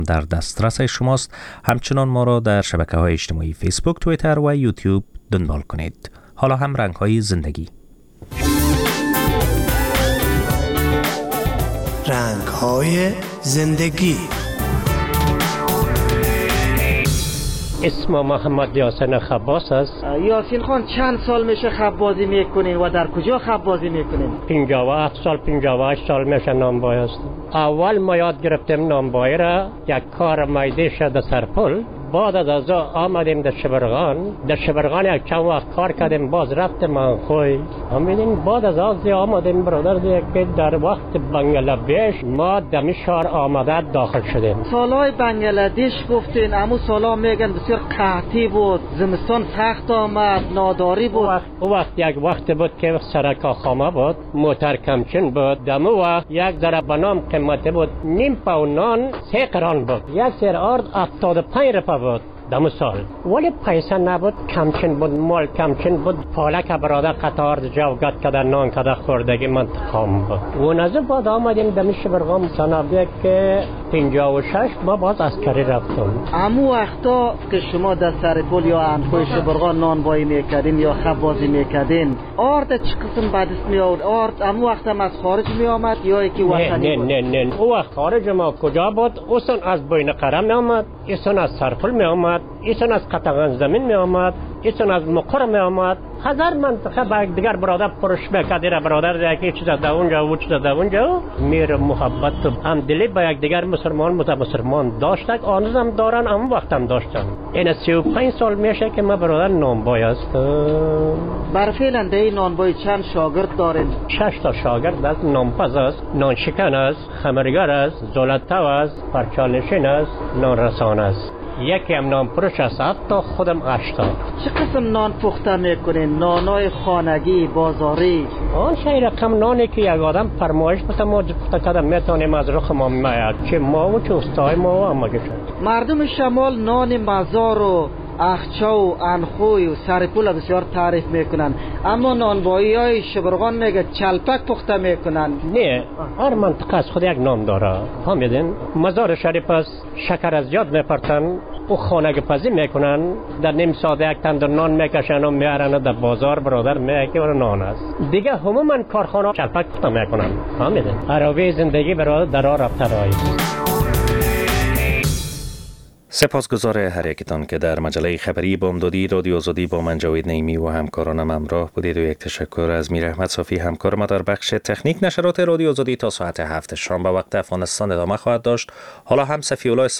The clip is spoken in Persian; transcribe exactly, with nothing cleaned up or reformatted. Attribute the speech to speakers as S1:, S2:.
S1: در دسترس شماست. همچنان ما را در شبکه‌های اجتماعی فیسبوک، توییتر و یوتیوب دنبال کنید. حالا هم رنگ‌های زندگی.
S2: رنگ‌های زندگی.
S3: اسم محمد یاسین خباس است.
S4: یاسین خان چند سال میشه خب بازی میکنین و در کجا خب بازی میکنین؟
S3: پنجاه و هفت سال پنجاه و هشت سال میشه نانبای هستم. اول ما یاد گرفتیم نانبای را یک کار مایده شده سرپل. بعد از از آمدیم در شبرغان. در شبرغان یک چند وقت کار کردیم، باز رفتیم منخوی. همین بعد از از آمدیم برادر دیگه که در وقت بنگلادش ما دمی شهر آمده داخل شدیم.
S4: سالهای بنگلادش گفتین، اما سالا میگن بسیار قحطی بود، زمستان سخت آمد، ناداری بود.
S3: وقت او وقت یک وقت بود که سرکا خامه بود، موتر کمچین بود. دمو وقت یک ذره بنام قیمتی بود، نیم پاون نان سه قران بود. یک سر آرد هفتاد و پنج روپیه بود دم سال. ولی پیسه نبود، کمچین بود، مال کمچین بود. پالک برادر قطار جوگت کده نان کده خوردگی منتخام بود. و نزد بعد آمدیم دم شبرغان سنابیه که پنجاه و شش ما باز عسکری رفتم.
S4: امو وقتا که شما در سرپل یا انخوی شبرغان نانبایی میکردین یا خب بازی میکردین، آرد چه قسم بدست می آورد؟ آرد امو وقت هم از خارج می آمد یا یکی وطنی بود؟
S3: نه نه نه او وقت خارج ما کجا بود؟ اوسن از بین قره می آمد، ایسن از سرپل می آمد، ایسن از قطغان زمین می آمد، ایسن از مقر می آمد. هزار منطقه با دیگر برادر پرش میکرد. را برادر دیگه چیز در اونجا و چیز در اونجا میر محبت هم دلی با یک دیگر مسلمان مت مسلمان داشتن، آنهم دارن، هم وقت هم داشتن. این سی و پنج سال میشه که ما برادر نانبای است.
S4: بر فعلا در نانبای چند شاگرد دارین؟
S3: شش تا شاگرد است. نانپز است، نانشکن است، خمرگر است، زولتو است، پرچالشین است، نانرسان است. یکی هم نان پرش است، حتی خودم اشتا.
S4: چه قسم نان پخته میکنین؟ نانای خانگی، بازاری؟
S3: آن شای رقم نانی که یک آدم فرمایش بسته ما پخته کردم میتونیم از رخ ما میاد، چه ما و چه استای ما و همه گشت.
S4: مردم شمال نان مزار و اخچه و انخوی و سرپول بسیار تعریف میکنن، اما نانبایی های شبرغان میگه چلپک پخته میکنن.
S3: نه، هر منطقه از خود یک نام داره. فهمیدین؟ مزار شریف است، شکر از یاد میپرتن و خانه پزی میکنن، در نیم ساعت یک تندر نان میکشن و میارن در بازار برادر میگه و نان است. دیگه همون کارخانه چلپک پخته میکنن. فهمیدین؟ عراوی زندگی برادر در آن رفته رایی.
S1: سپاسگزار هر یکتان که در مجله خبری بامدادی رادیو آزادی با من جاوید نعیمی و همکارانم همراه بودید و یک تشکر از میر احمد صافی همکار ما در بخش تکنیک. نشرات رادیو آزادی تا ساعت هفت شام به وقت افغانستان ادامه خواهد داشت. حالا هم صفی الله